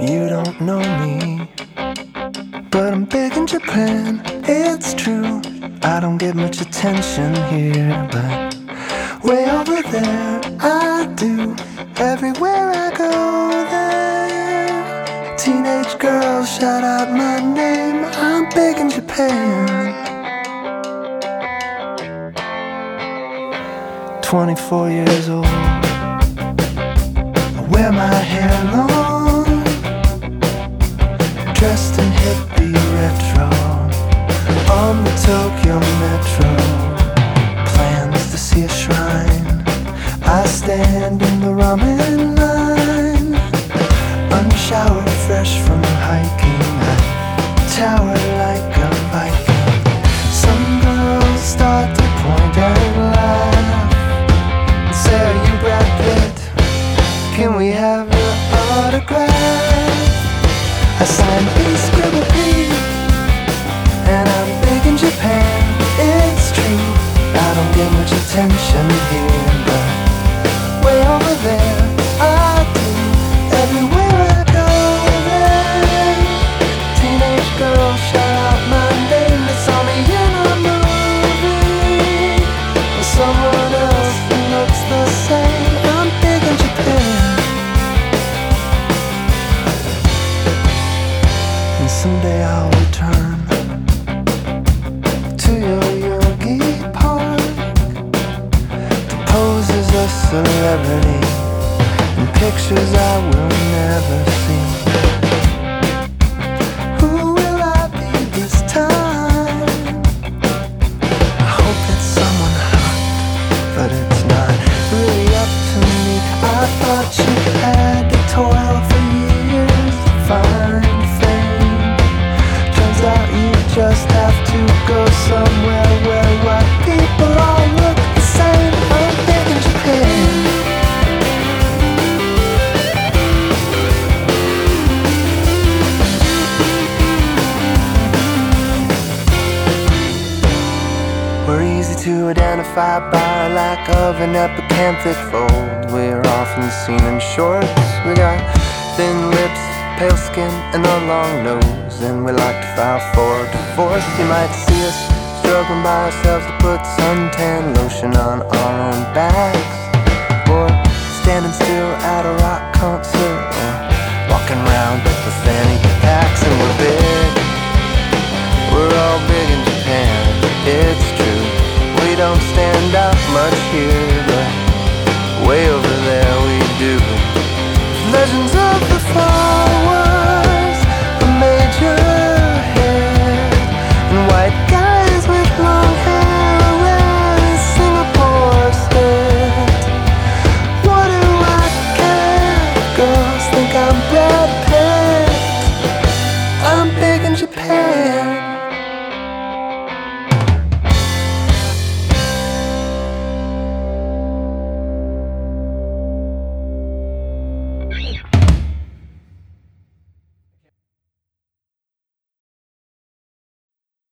You don't know me, but I'm big in Japan. It's true, I don't get much attention here, but way over there I do. Everywhere I go there, teenage girls shout out my name. I'm big in Japan. 24 years old, I wear my hair long, dressed in hippie retro, on the Tokyo Metro. Plans to see a shrine, I stand in the ramen line. Unshowered, fresh from hiking, I tower like a Viking. Some girls start to point and laugh and say, "Are you Brad Pitt? Can we have your autograph?" I signed B, scribble P, and I'm big in Japan. It's true, I don't get much attention here, but way over there I do. Everywhere I go there, teenage girls shout out my name. They saw me in a movie with someone else who looks the same. I'm big in Japan. And someday I'll return to your Yogi Park to pose as a celebrity in pictures I will never see. Who will I be this time? I hope it's someone hot, but it's not really up to me. I thought you had to toil for years to find fame. Turns out you just have to go somewhere where white people all look the same. I'm big in Japan. We're easy to identify by a lack of an epicanthic fold. We're often seen in shorts. We got thin lips, pale skin, and a long nose, and we like to file for divorce. You might see us struggling by ourselves to put suntan lotion on our own backs, or standing still at a rock concert, or walking around with fanny packs. And we're big, we're all big in Japan. It's true, we don't stand out much here.